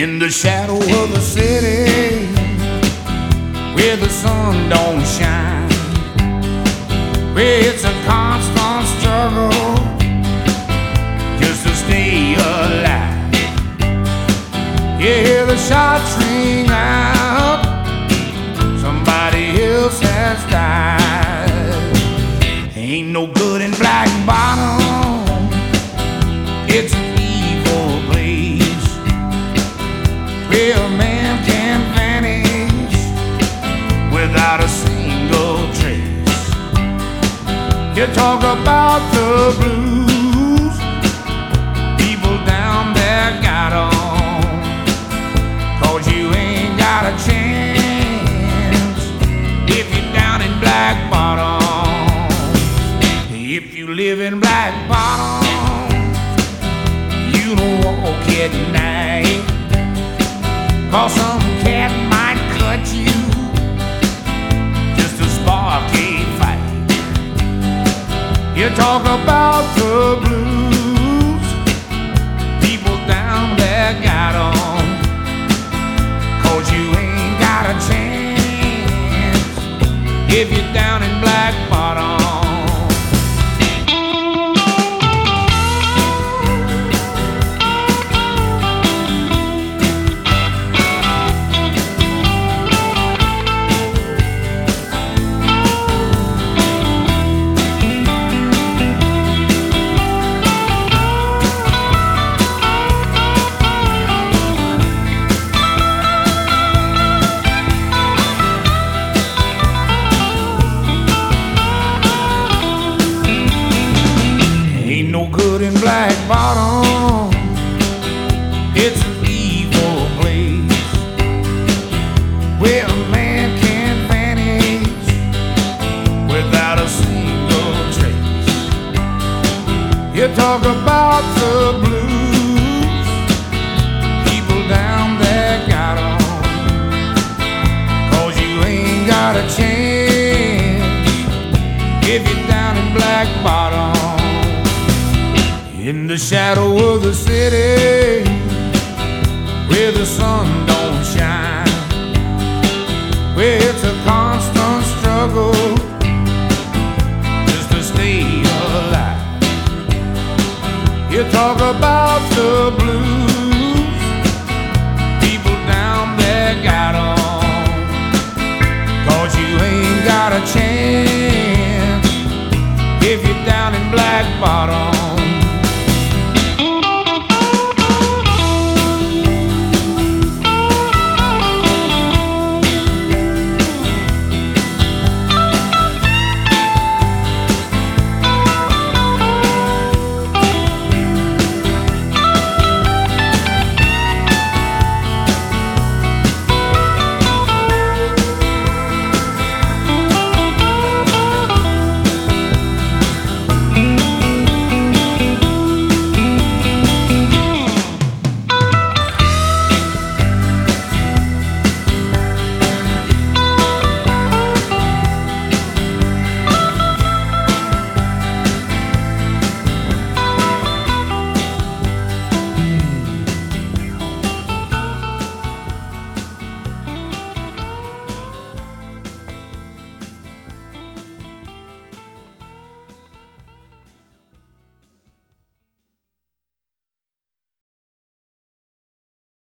In the shadow of the city, where the sun don't shine, where it's a constant struggle just to stay alive. You hear the shots ring out, somebody else has died. Ain't no good in Black Bottom, it's an evil place where a man can vanish without a single trace. You talk about the blues, people down there got 'em, 'cause you ain't got a chance if you're down in Black Bottom. If you live in Black Bottom, you don't walk at night, 'cause some cat might cut you just to spark a fight. You talk about the blues, people down there got 'em, 'cause you ain't got a chance if you're down in Black Bottom. Ain't no good in Black Bottom, it's an evil place where a man can vanish without a single trace. You talk about the blues, people down there got 'em, 'cause you ain't got a chance if you're down in Black Bottom. In the shadow of the city, where the sun don't shine, where it's a constant struggle just to stay alive. You talk about